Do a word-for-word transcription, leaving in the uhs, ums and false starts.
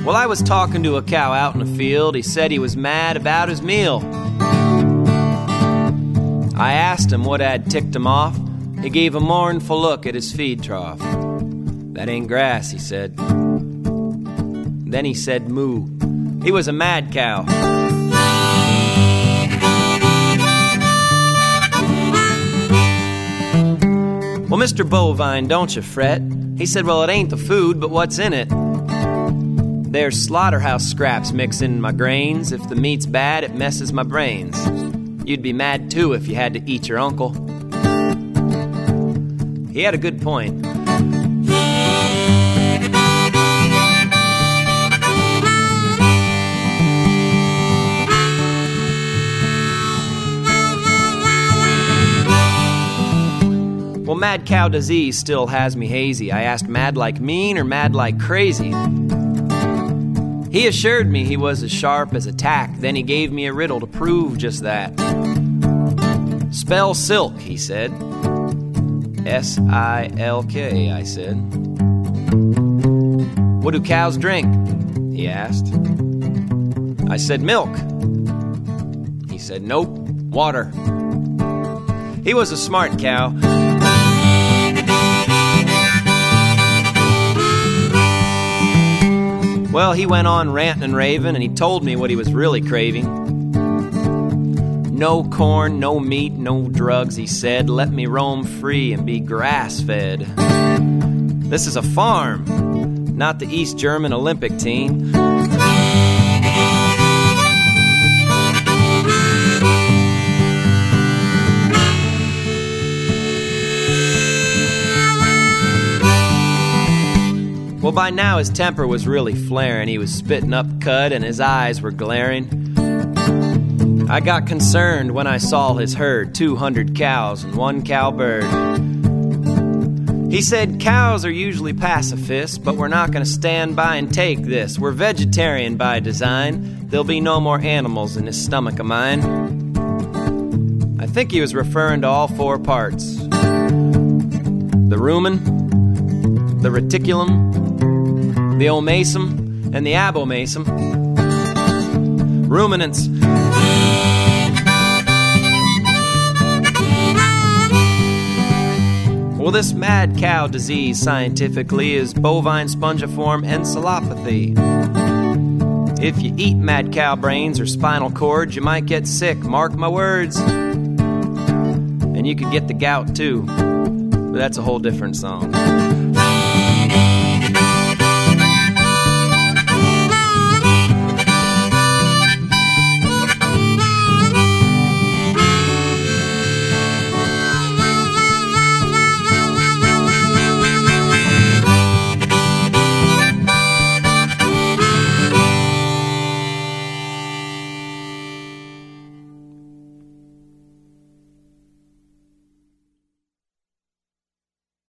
Well, I was talking to a cow out in the field. He said he was mad about his meal. I asked him what had ticked him off. He gave a mournful look at his feed trough. That ain't grass, he said. Then he said moo. He was a mad cow. Well, Mister Bovine, don't you fret. He said, well, it ain't the food, but what's in it? There's slaughterhouse scraps mixing my grains. If the meat's bad, it messes my brains. You'd be mad, too, if you had to eat your uncle. He had a good point. Well, mad cow disease still has me hazy. I asked, mad like mean or mad like crazy? He assured me he was as sharp as a tack. Then he gave me a riddle to prove just that. Spell silk, he said. S I L K, I said. What do cows drink? He asked. I said, milk. He said, nope, water. He was a smart cow. Well, he went on ranting and raving, and he told me what he was really craving. No corn, no meat, no drugs, he said. Let me roam free and be grass-fed. This is a farm, not the East German Olympic team. Well, by now his temper was really flaring. He was spitting up cud and his eyes were glaring. I got concerned when I saw his herd, two hundred cows and one cowbird. He said, cows are usually pacifists, but we're not going to stand by and take this. We're vegetarian by design. There'll be no more animals in this stomach of mine. I think he was referring to all four parts. The rumen, the reticulum, the omasum, and the abomasum. Ruminants. Well, this mad cow disease scientifically is bovine spongiform encephalopathy. If you eat mad cow brains or spinal cord, you might get sick, mark my words. And you could get the gout too, but that's a whole different song.